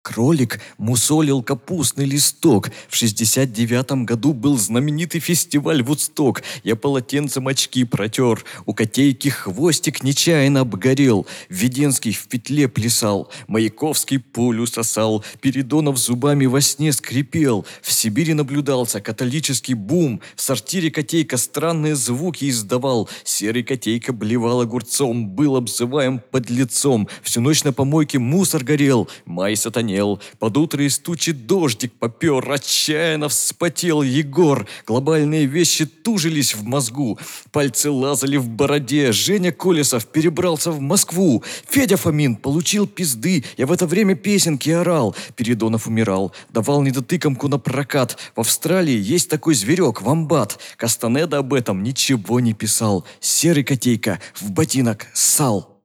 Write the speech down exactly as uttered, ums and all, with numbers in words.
Кролик мусолил капустный листок. В шестьдесят девятом году был знаменитый фестиваль Вудсток. Я полотенцем очки протер. У котейки хвостик нечаянно обгорел. Введенский в петле плясал. Маяковский пулю сосал. Передонов зубами во сне скрипел. В Сибири наблюдался католический бум. В сортире котейка странные звуки издавал. Серый котейка блевал огурцом. Был обзываем подлецом. Всю ночь на помойке мусор горел. Май сатанел. Под утро из тучи дождик попер. Отчаянно вспотел Егор. Глобальные вещи тужились в мозгу. Пальцы лазали в бороде. Женя Колесов перебрался в Москву. Федя Фомин получил пизды. Я в это время песенки орал. Передонов умирал. Давал недотыкомку на прокат. В Австралии есть такой зверек, вомбат. Кастанеда об этом ничего не писал. Серый котейка в ботинок ссал.